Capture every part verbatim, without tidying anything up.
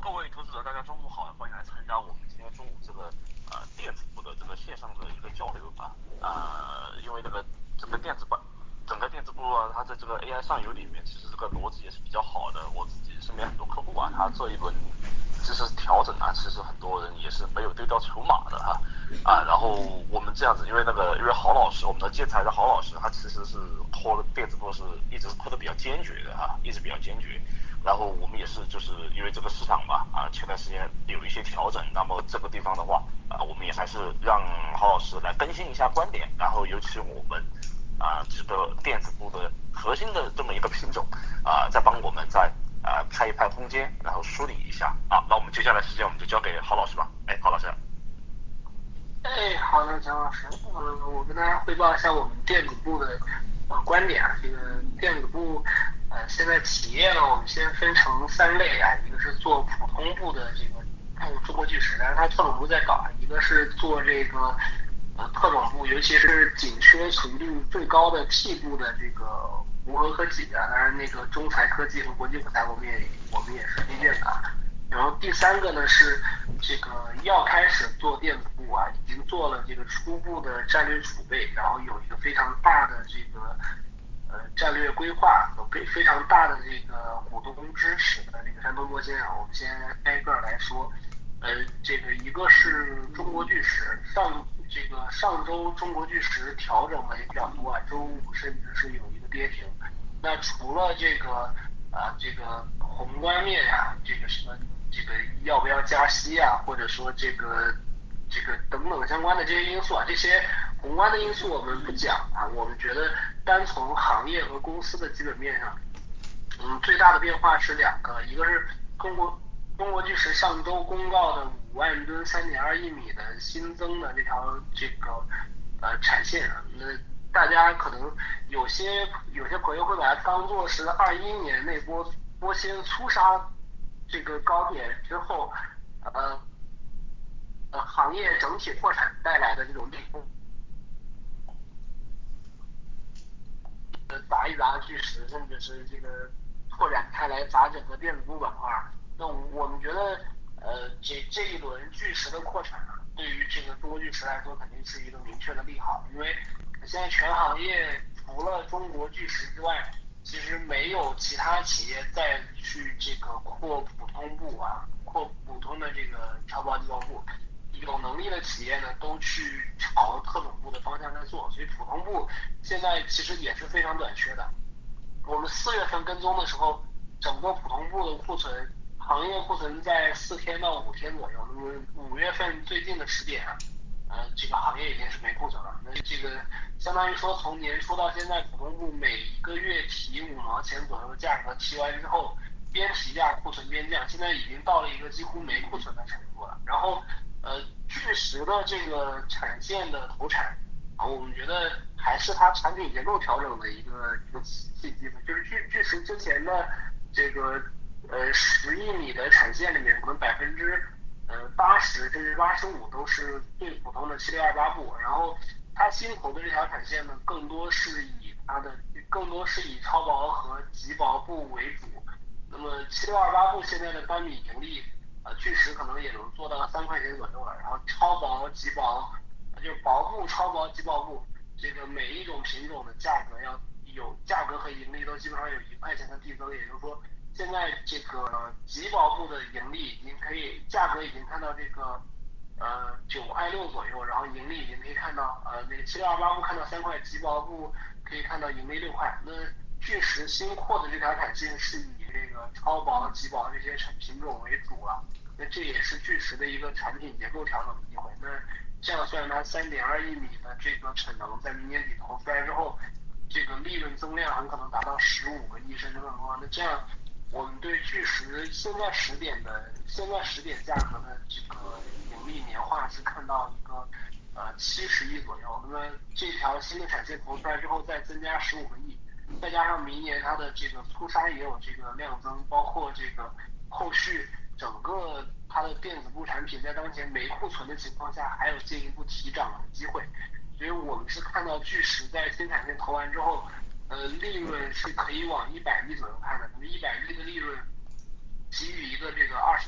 各位投资者，大家中午好，欢迎来参加我们今天中午这个呃电子部的这个线上的一个交流啊。呃，因为这个整个电子办整个电子部啊，它在这个 A I 上游里面，其实这个逻辑也是比较好的。我自己身边很多客户啊，他这一轮知识调整啊，其实很多人也是没有丢掉筹码的哈。啊，然后我们这样子，因为那个因为郝老师，我们的建材的郝老师，他其实是拖电子部是一直拖得比较坚决的哈，一直比较坚决。然后我们也是就是因为这个市场嘛，啊，前段时间有一些调整，那么这个地方的话，啊，我们也还是让郝老师来更新一下观点，然后尤其我们啊这个电子部的核心的这么一个品种啊，再帮我们再啊开一派空间，然后梳理一下啊。那我们接下来时间我们就交给郝老师吧。哎，郝老师。 哎，好的，蒋老师，呃，我跟大家汇报一下我们电子部的呃观点啊。这个电子部，呃，现在企业呢，我们先分成三类啊，一个是做普通部的这个中中国巨石，但是它特种部在搞；一个是做这个呃特种部，尤其是紧缺程度最高的 T 部的这个无核科技啊，当然那个中材科技和国际富材我们也我们也是推荐的啊。然后第三个呢是这个要开始做电子部啊，已经做了这个初步的战略储备，然后有一个非常大的这个呃战略规划和非非常大的这个股东支持的这个山东摩先啊，我们先挨个来说。呃，这个一个是中国巨石，上这个上周中国巨石调整的也比较多啊，周五甚至是有一个跌停。那除了这个啊这个宏观面呀、啊，这个什么这个要不要加息啊，或者说这个这个等等相关的这些因素啊，这些宏观的因素我们不讲啊，我们觉得单从行业和公司的基本面上，嗯，最大的变化是两个，一个是中国中国巨石上周公告的五万吨三点二亿米的新增的这条这个呃产线啊，那大家可能有些有些朋友会把它当做是二一年那波波纤粗砂这个高点之后，呃呃行业整体破产带来的这种利空，砸一砸巨石，甚至是这个拓展开来砸整个电子部板块。那我们觉得，呃，这这一轮巨石的扩产啊，对于这个中国巨石来说，肯定是一个明确的利好，因为现在全行业除了中国巨石之外，其实没有其他企业再去这个扩普通部啊，扩普通的这个超薄机包部。有能力的企业呢，都去朝特种部的方向在做，所以普通部现在其实也是非常短缺的。我们四月份跟踪的时候，整个普通部的库存，行业库存在四天到五天左右。那么五月份最近的时点啊，呃，这个行业已经是没库存了。那这个相当于说，从年初到现在，普通部每一个月提五毛钱左右的价格，提完之后边提价库存边降，现在已经到了一个几乎没库存的程度了。然后，呃，巨石的这个产线的投产。啊，我们觉得还是它产品结构调整的一个一个契机吧。就是巨巨石之前的这个呃十亿米的产线里面，可能百分之呃八十甚至八十五都是最普通的七六二八部，然后它新投的这条产线呢，更多是以它的更多是以超薄和极薄部为主。那么七六二八部现在的单米盈利，呃，巨石可能也能做到三块钱左右了。然后超薄、极薄。就是薄布、超薄、极薄布，这个每一种品种的价格要有价格和盈利都基本上有一块钱的递增，也就是说，现在这个极薄布的盈利已经可以，价格已经看到这个呃九块六左右，然后盈利已经可以看到呃那个七六二八布看到三块，极薄布可以看到盈利六块。那巨石新扩的这条产线是以这个超薄、极薄这些品种为主啊，那这也是巨石的一个产品结构调整的机会。那这样算它三点二亿米的这个产能在明年底投出来之后，这个利润增量很可能达到十五个亿甚至更多。那这样，我们对巨石现在十点的现在十点价格的这个盈利年化是看到一个呃七十亿左右。那么这条新的产线投出来之后，再增加十五个亿，再加上明年它的这个粗砂也有这个量增，包括这个后续整个它的电子部产品在当前没库存的情况下，还有进一步提涨的机会。所以我们是看到巨石在新产线投完之后，呃，利润是可以往一百亿左右看的。那么一百亿的利润给予一个这个二十倍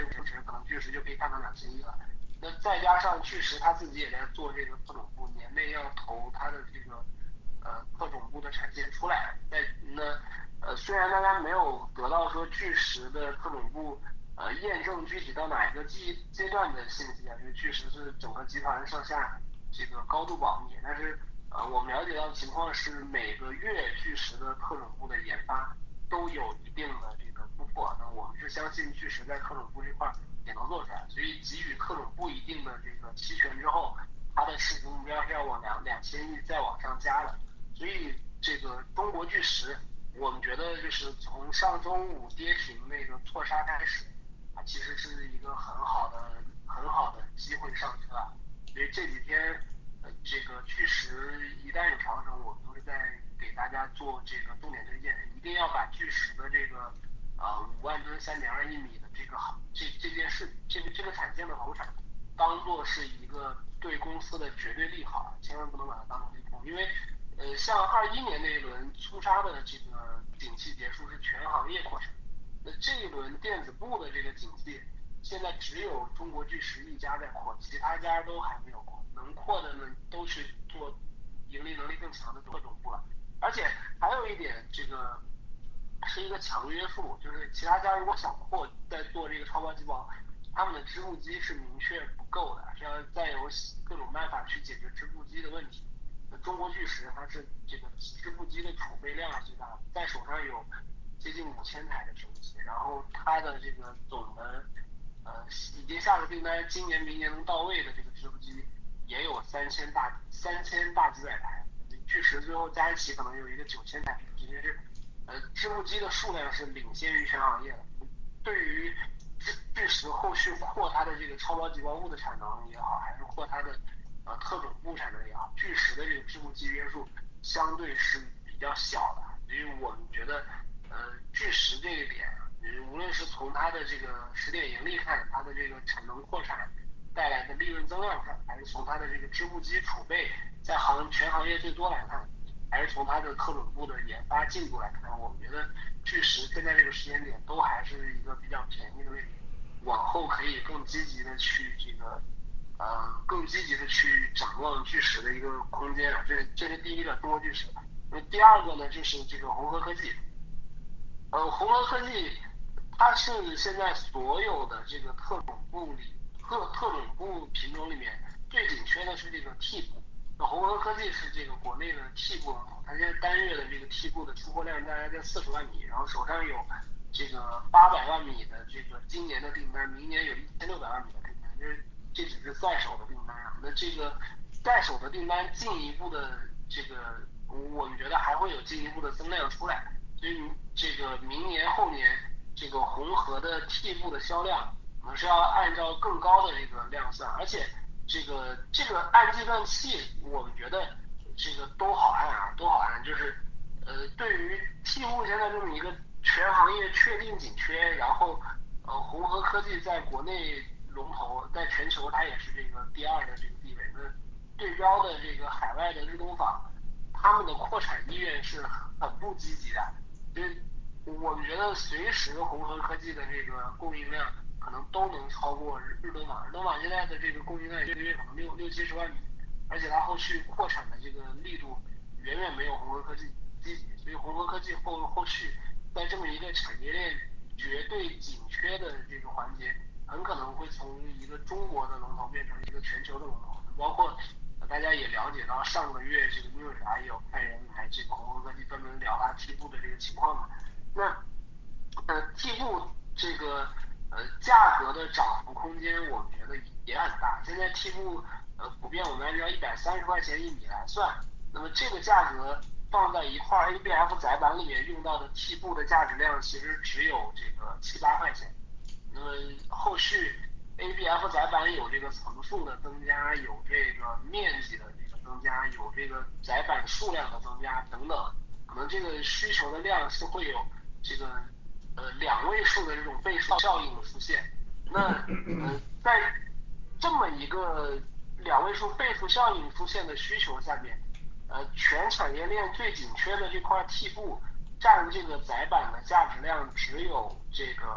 这个值，可能巨石就可以看到两千亿了。那再加上巨石他自己也在做这个特种部，年内要投他的这个呃特种部的产线出来。在那呃虽然大家没有得到说巨石的特种部呃验证具体到哪一个阶阶段的信息啊，因为巨石是整个集团上下这个高度保密，但是呃我们了解到的情况是每个月巨石的特种部的研发都有一定的这个突破。那我们是相信巨石在特种部这块也能做出来，所以给予特种部一定的这个期权之后，它的市值目标是要往两两千亿再往上加的。所以这个中国巨石，我们觉得就是从上周五跌停那个错杀开始，啊，其实是一个很好的很好的机会上车啊。所以这几天呃这个巨石一旦有调整，我们都是在给大家做这个重点推荐，一定要把巨石的这个呃五万吨三点二一米的这个这这件事这个这个产线的投产，当做是一个对公司的绝对利好，千万不能把它当成利空。因为呃像二一年那一轮粗砂的这个景气结束是全行业扩产，那这一轮电子部的这个景气，现在只有中国巨石一家在扩，其他家都还没有扩，能扩的呢都去做盈利能力更强的特种部了。而且还有一点，这个是一个强约束，就是其他家如果想扩，在做这个超薄细胞，他们的织布机是明确不够的，是要再有各种办法去解决织布机的问题。那中国巨石它是这个织布机的储备量是最大的，在手上有接近五千台的织布机，然后它的这个总的呃已经下了订单，今年明年能到位的这个织布机也有三千大三千大几百台，巨石最后加一起可能有一个九千台，直接是呃织布机的数量是领先于全行业的。对于巨石后续扩它的这个超薄细胞物的产能也好，还是扩它的呃特种部产能也好，巨石的这个织布机约束相对是比较小的，所以我们觉得呃巨石这一点，无论是从它的这个实点盈利看，它的这个产能扩产带来的利润增量看，还是从它的这个织布机储备在行全行业最多来看，还是从它的特种部的研发进度来看，我们觉得巨石现在这个时间点都还是一个比较便宜的位置，往后可以更积极的去这个呃更积极的去展望巨石的一个空间啊，这是这是第一个中国巨石。那第二个呢就是这个红河科技，呃红河科技它是现在所有的这个特种部里特特种部品种里面最紧缺的是这个 T 部。那红河科技是这个国内的 T 部龙头，它现在单月的这个 T 部的出货量大概在四十万米，然后手上有这个八百万米的这个今年的订单，明年有一千六百万米的订单，这这只是在手的订单啊。那这个在手的订单进一步的这个，我们觉得还会有进一步的增量出来，所以这个明年后年这个红河的 T 部的销量可能是要按照更高的这个量算，而且这个这个按计算器，我们觉得这个都好按啊，都好按，就是呃对于 T 部现在这么一个全行业确定紧缺，然后呃红河科技在国内龙头，在全球它也是这个第二的这个地位，那对标的这个海外的日东纺，他们的扩产意愿是很不积极的，所以我们觉得随时红河科技的这个供应量可能都能超过日日东纺，日东纺现在的这个供应量一个月可能六六七十万米，而且它后续扩产的这个力度远远没有红河科技积极，所以红河科技后后续在这么一个产业链绝对紧缺的这个环节，很可能会从一个中国的龙头变成一个全球的龙头，包括大家也了解到上个月这个英伟达也有派人来这个红河科技专门聊它 T 部的这个情况嘛。那呃 T 部这个呃价格的涨幅空间，我们觉得也很大。现在 T 部呃普遍我们按照一百三十块钱一米来算，那么这个价格放在一块 A B F 载板里面用到的 T 部的价值量其实只有这个七八块钱。那么后续 A B F 载板有这个层数的增加，有这个面积的这个增加，有这个载板数量的增加等等，可能这个需求的量是会有这个呃两位数的这种倍数效应的出现。那呃在这么一个两位数倍数效应出现的需求下面，呃全产业链最紧缺的这块 T 部占这个载板的价值量只有这个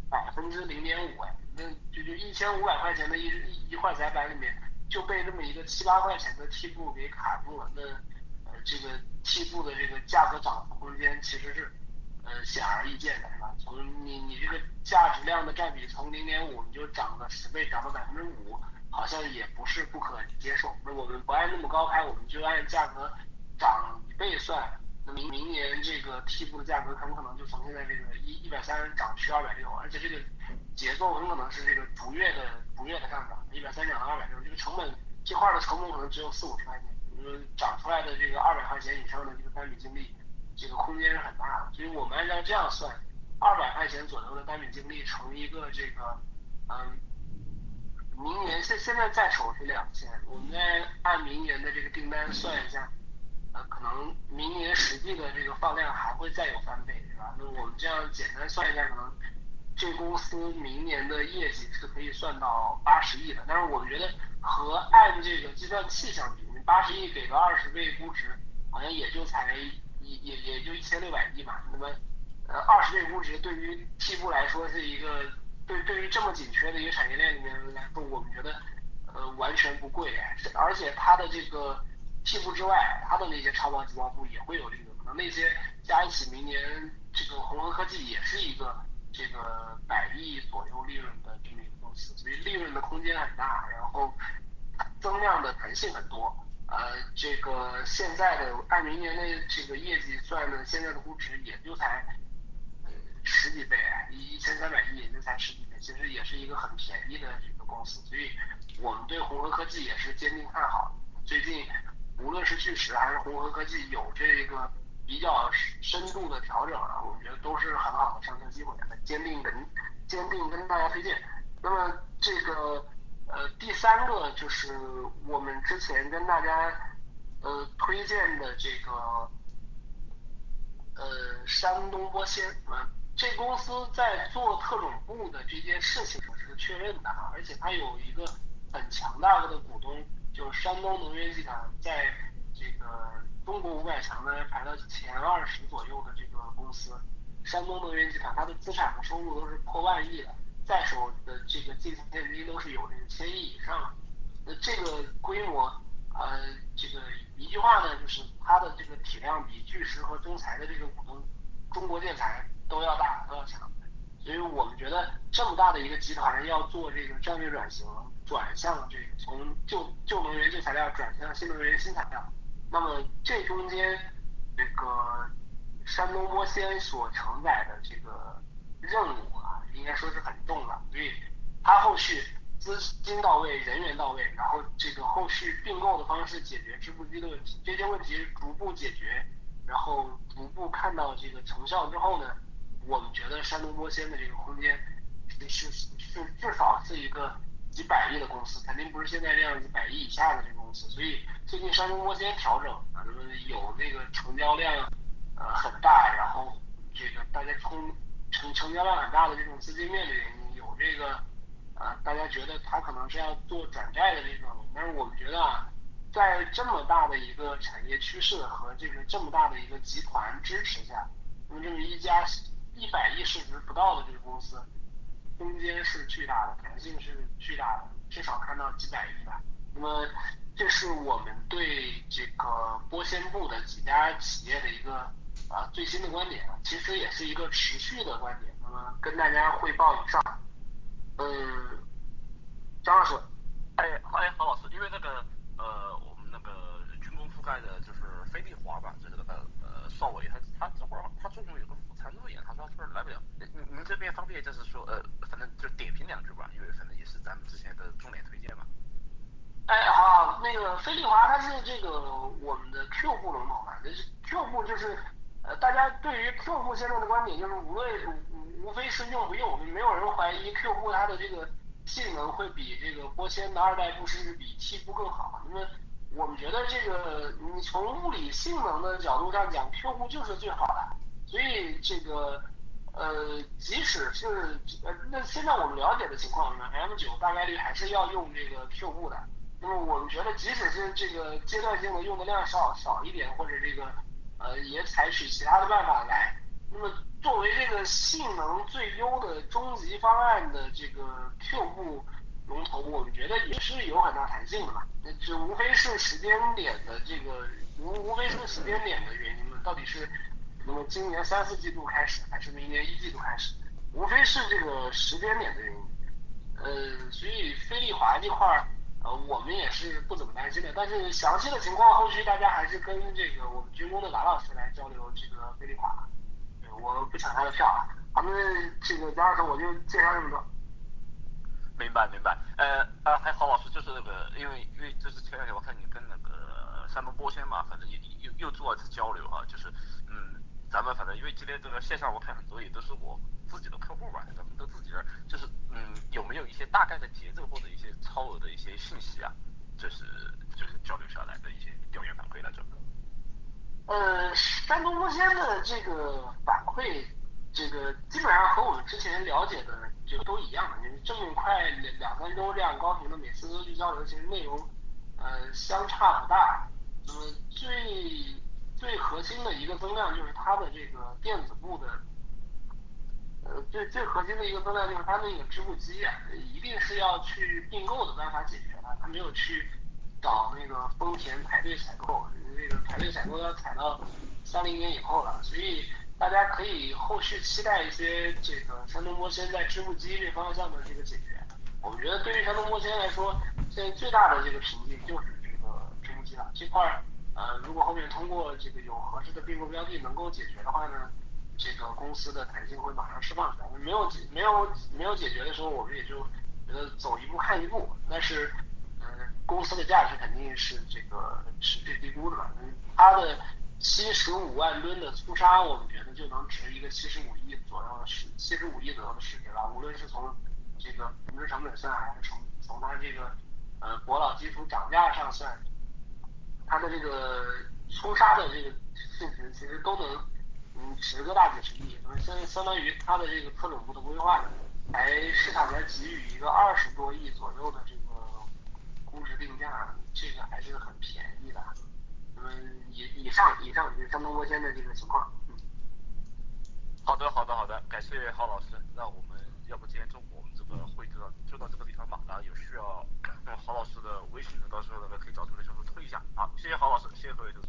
百分之零点五，哎，那就就一千五百块钱的一一一块载板里面就被这么一个七八块钱的 T 布给卡住了，那呃这个 T 布的这个价格涨幅空间其实是呃显而易见的，是吧？从你你这个价值量的占比从零点五你就涨了十倍，涨到百分之五，好像也不是不可接受。那我们不按那么高开，我们就按价格涨一倍算。那明明年这个 T 布的价格很可能就从现在这个一一百三涨去二百六，而且这个节奏很可能是这个逐月的逐月的上涨，一百三涨到二百六，这个成本这块的成本可能只有四五十块钱，嗯，涨出来的这个二百块钱以上的这个单笔净利，这个空间是很大的。所以我们按照这样算，二百块钱左右的单笔净利乘一个这个，嗯，明年现现在在手是两千，我们再按明年的这个订单算一下。呃，可能明年实际的这个放量还会再有翻倍，是吧？那我们这样简单算一下，可能这公司明年的业绩是可以算到八十亿的。但是我们觉得和按这个计算器相比，你八十亿给个二十倍估值，好像也就才也也也就一千六百亿嘛。那么，呃，二十倍估值对于 T 部来说是一个对对于这么紧缺的一个产业链里面来说，我们觉得呃完全不贵，是而且它的这个 T 部之外，它的那些超薄、极薄部也会有利润，可能那些加一起，明年这个宏和科技也是一个这个百亿左右利润的这么一个公司，所以利润的空间很大，然后增量的弹性很多。呃，这个现在的按明年的这个业绩算的，现在的估值也就才呃十几倍，一一千三百亿也就才十几倍，其实也是一个很便宜的这个公司，所以我们对宏和科技也是坚定看好。最近无论是巨石还是宏和科技有这个比较深度的调整啊，我们觉得都是很好的上车机会，坚定跟坚定跟大家推荐。那么这个呃第三个就是我们之前跟大家呃推荐的这个呃山东玻纤，啊，这公司在做特种部的这件事情上是确认的啊，而且它有一个很强大的股东，就是山东能源集团，在这个中国五百强呢排到前二十左右的这个公司，山东能源集团它的资产和收入都是破万亿的，在手的这个净现金都是有这个千亿以上的，那这个规模。呃，这个一句话呢，就是它的这个体量比巨石和中材的这个股东中国建材都要大，都要强。所以我们觉得这么大的一个集团要做这个战略转型，转向这个从旧旧能源旧材料转向新能源新材料，那么这中间这个山东玻纤所承载的这个任务啊，应该说是很重的，所以它后续资金到位，人员到位，然后这个后续并购的方式解决支付机的问题，这些问题逐步解决，然后逐步看到这个成效之后呢，我们觉得山东玻纤的这个空间是是是至少是一个几百亿的公司，肯定不是现在这样子百亿以下的这个公司，所以最近山东玻纤调整啊，那么有那个成交量呃很大，然后这个大家冲成成交量很大的这种资金面的原因，有这个啊，大家觉得它可能是要做转债的这种，但是我们觉得啊，在这么大的一个产业趋势和这个这么大的一个集团支持下，那么这么一家一百亿市值不到的这个公司，空间是巨大的，弹性是巨大的，至少看到几百亿吧。那么这是我们对这个玻纤部的几家企业的一个啊最新的观点啊，其实也是一个持续的观点，那么跟大家汇报以上。嗯，张老师。 哎，哎，郝老师，因为那个呃，我们那个军工覆盖的就是飞利华吧，就是那个呃邵伟，他他这会儿他中午有个午餐路演，他说他这边来不了。您您这边方便就是说呃，反正就点评两句吧，因为反正也是咱们之前的重点推荐嘛。 哎，好，那个飞利华它是这个我们的 Q 部龙头嘛，就是 Q 部就是呃，大家对于 Q 部现在的观点就是无论无无非是用不用，没有人怀疑 Q 部它的这个性能会比这个玻纤的二代部甚至比 T 部更好。那么我们觉得这个你从物理性能的角度上讲，Q 部就是最好的，所以这个呃，即使是呃，那现在我们了解的情况呢，M 九大概率还是要用这个 Q 部的。那么我们觉得，即使是这个阶段性的用的量少少一点，或者这个呃也采取其他的办法来，那么作为这个性能最优的终极方案的这个 Q 部龙头，我们觉得也是有很大弹性的嘛。那这无非是时间点的这个无无非是时间点的原因嘛，到底是那么今年三四季度开始，还是明年一季度开始，无非是这个时间点的原因。呃，所以飞利华这块儿，呃，我们也是不怎么担心的。但是详细的情况，后续大家还是跟这个我们军工的马老师来交流这个飞利华。对，我不抢他的票啊。咱们这个贾老师，我就介绍这么多。 明白明白，呃呃，还郝老师就是那个，因为因为就是前两天我看你跟那个山东波先嘛，反正也又又做了一次交流哈，就是嗯，咱们反正因为今天这个线上我看很多也都是我自己的客户吧，咱们都自己人，就是嗯有没有一些大概的节奏或者一些超额的一些信息啊，就是就是交流下来的一些调研反馈那种。 呃，山东波先的这个反馈，这个基本上和我们之前了解的就都一样，就是这么快两两三周这样高频的每次都去交流，其实内容呃相差不大。那么最最核心的一个增量就是它的这个电子部的，呃最最核心的一个增量就是它那个织布机啊，一定是要去并购的办法解决的，它没有去找那个丰田排队采购，这个排队采购要采到三零年以后了，所以大家可以后续期待一些这个山东波先在织布机这方向的这个解决。我们觉得对于山东波先来说，现在最大的这个瓶颈就是这个织布机了这块儿，呃，如果后面通过这个有合适的并购标的能够解决的话呢，这个公司的弹性会马上释放出来。没有解没有没有解决的时候，我们也就觉得走一步看一步。但是，嗯、呃，公司的价值肯定是这个持续低估的嘛。嗯，它的七十五万吨的粗砂，我们觉得就能值一个七十五亿左右的市，七十五亿左右的市值了。无论是从这个投资成本算，还是从从它这个呃国老基础涨价上算，它的这个粗砂的这个市值其实都能嗯十个大几十亿，那么相相当于它的这个特种部的规划呢，还市场才给予一个二十多亿左右的这个估值定价，这个还是很便宜的。那么以以上以上就是山东波先的这个情况。嗯， 好的，好的，好的，感谢郝老师。那我们要不今天中午我们这个会就到就到这个地方吧。然后有需要郝老师的微信的，到时候呢可以找助理师傅推一下。好，谢谢郝老师，谢谢各位投资者。